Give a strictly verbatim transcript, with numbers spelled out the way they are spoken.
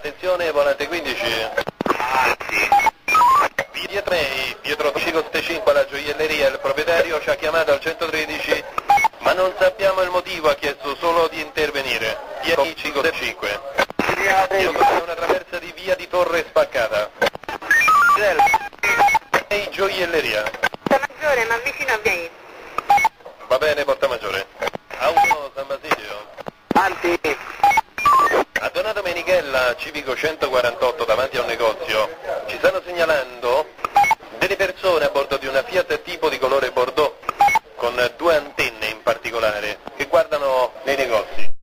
attenzione, volante quindici. Via tre, Pietro Cico settantacinque alla gioielleria, il proprietario ci ha chiamato al centotredici, ma non sappiamo il motivo, ha chiesto solo di intervenire. Pietro Cico settantacinque. Io sono una traversa di via di Torre spaccata. Ehi, gioielleria. Porta Maggiore, ma vicino a Via. Va bene, Porta Maggiore. Auto San Basilio. Avanti. A Donato Menichella, Civico centoquarantotto, davanti a un negozio, ci stanno segnalando